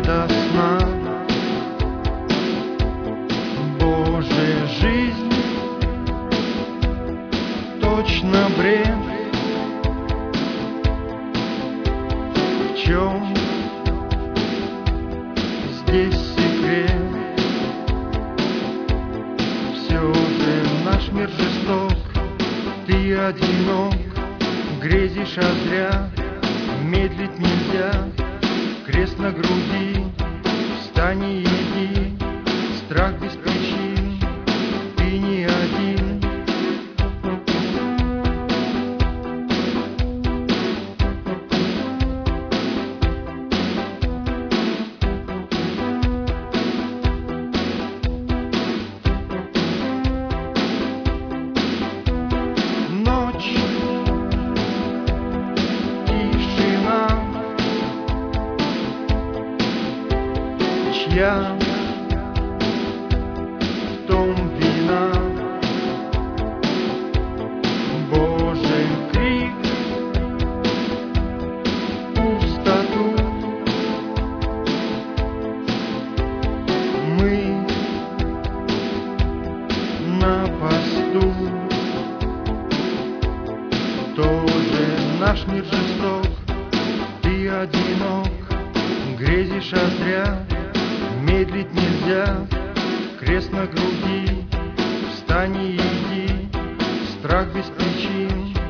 до сна. Боже, жизнь точно бред. В чем здесь секрет? Все же наш мир жесток, ты одинок, грезишь, а зря. Медлить нельзя, крест на груди, встань и иди. Страх без причин, ты не один. Ночь, тишина, чья в том вина? Боже, крик, пустоту мы на посту. Тоже наш мир жесток, ты одинок, грезишь, а зря. Медлить нельзя, крест на груди, встань и иди. Страх без причин,